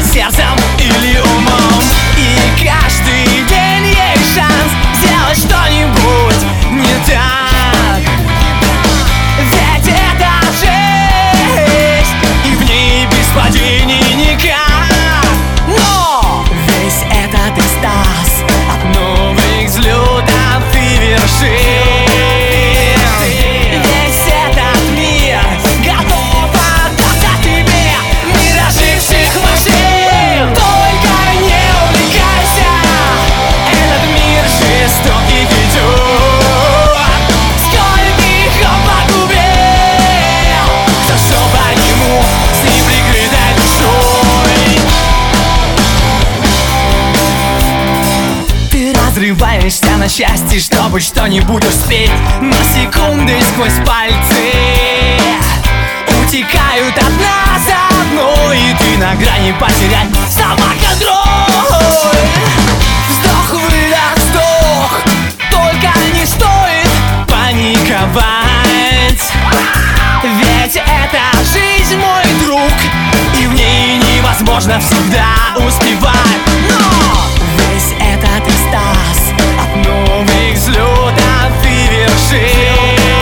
сердцем или умом. И каждый день есть шанс сделать что-нибудь не так. Ведь это жизнь, и в ней без падений никак. Но весь этот экстаз от новых взлетов и вершин, разрываешься на части, чтобы что-нибудь успеть, но секунды сквозь пальцы утекают одна за одной, и ты на грани потерять самоконтроль. Вздох-выдох, вздох, только не стоит паниковать. Ведь это жизнь, мой друг, и в ней невозможно всегда успевать. Но весь этот экстаз от новых взлетов и вершин,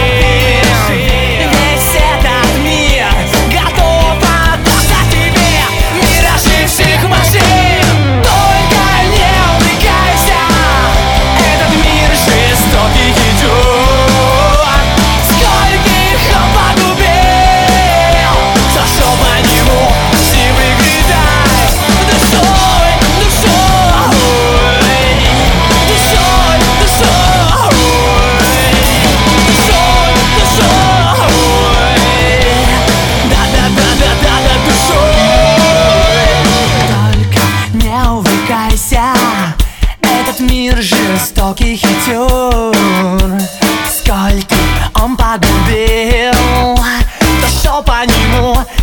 весь этот мир готов отдаться тебе, мир оживших машин. Только не увлекайся, этот мир жестокий идет. Скольких он погубил, зашел по нему, силы гритай душой, душой. Этот мир жестокий хитер, скольких он погубил, дошел по нему